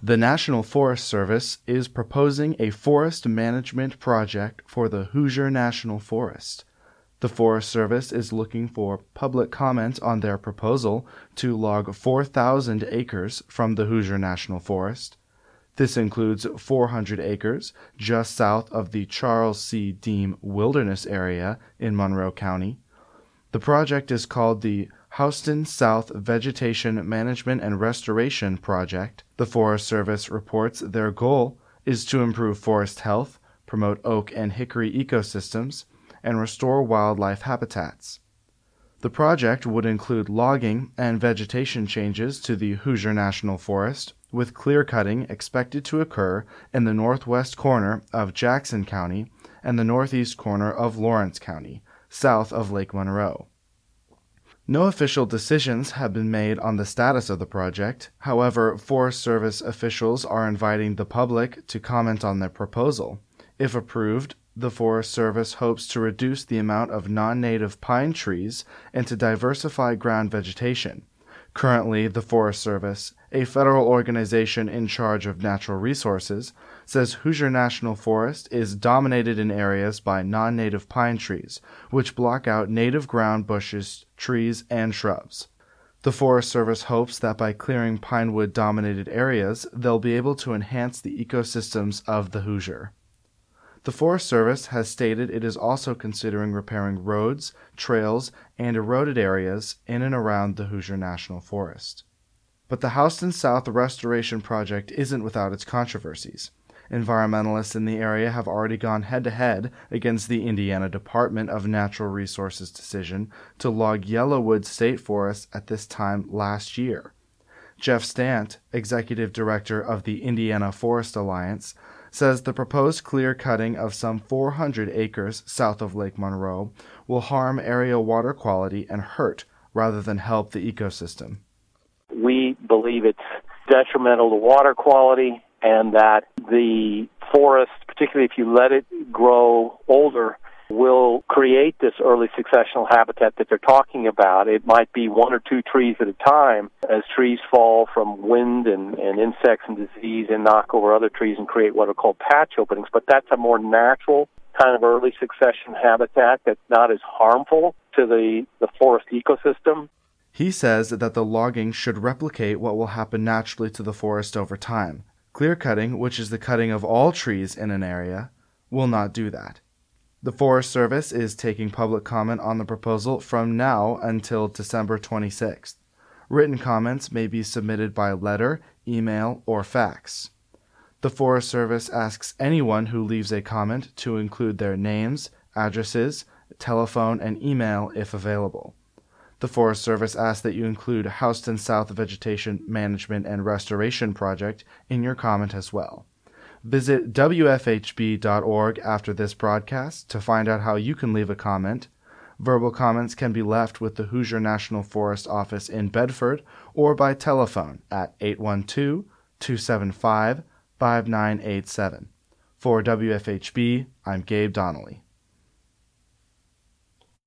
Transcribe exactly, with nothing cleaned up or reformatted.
The National Forest Service is proposing a forest management project for the Hoosier National Forest. The Forest Service is looking for public comment on their proposal to log four thousand acres from the Hoosier National Forest. This includes four hundred acres just south of the Charles C. Deem Wilderness Area in Monroe County. The project is called the Houston South Vegetation Management and Restoration Project. The Forest Service reports their goal is to improve forest health, promote oak and hickory ecosystems, and restore wildlife habitats. The project would include logging and vegetation changes to the Hoosier National Forest, with clear-cutting expected to occur in the northwest corner of Jackson County and the northeast corner of Lawrence County, south of Lake Monroe. No official decisions have been made on the status of the project. However, Forest Service officials are inviting the public to comment on their proposal. If approved, the Forest Service hopes to reduce the amount of non-native pine trees and to diversify ground vegetation. Currently, the Forest Service, a federal organization in charge of natural resources, says Hoosier National Forest is dominated in areas by non-native pine trees, which block out native ground bushes, trees, and shrubs. The Forest Service hopes that by clearing pinewood-dominated areas, they'll be able to enhance the ecosystems of the Hoosier. The Forest Service has stated it is also considering repairing roads, trails, and eroded areas in and around the Hoosier National Forest. But the Houston South Restoration Project isn't without its controversies. Environmentalists in the area have already gone head-to-head against the Indiana Department of Natural Resources' decision to log Yellowwood State Forest at this time last year. Jeff Stant, executive director of the Indiana Forest Alliance, says the proposed clear-cutting of some four hundred acres south of Lake Monroe will harm area water quality and hurt rather than help the ecosystem. We believe it's detrimental to water quality and that the forest, particularly if you let it grow older, will create this early successional habitat that they're talking about. It might be one or two trees at a time as trees fall from wind and, and insects and disease and knock over other trees and create what are called patch openings. But that's a more natural kind of early succession habitat that's not as harmful to the, the forest ecosystem. He says that the logging should replicate what will happen naturally to the forest over time. Clear-cutting, which is the cutting of all trees in an area, will not do that. The Forest Service is taking public comment on the proposal from now until December twenty-sixth. Written comments may be submitted by letter, email, or fax. The Forest Service asks anyone who leaves a comment to include their names, addresses, telephone, and email if available. The Forest Service asks that you include Houston South Vegetation Management and Restoration Project in your comment as well. Visit W F H B dot org after this broadcast to find out how you can leave a comment. Verbal comments can be left with the Hoosier National Forest office in Bedford or by telephone at eight one two, two seven five, five nine eight seven. For W F H B, I'm Gabe Donnelly.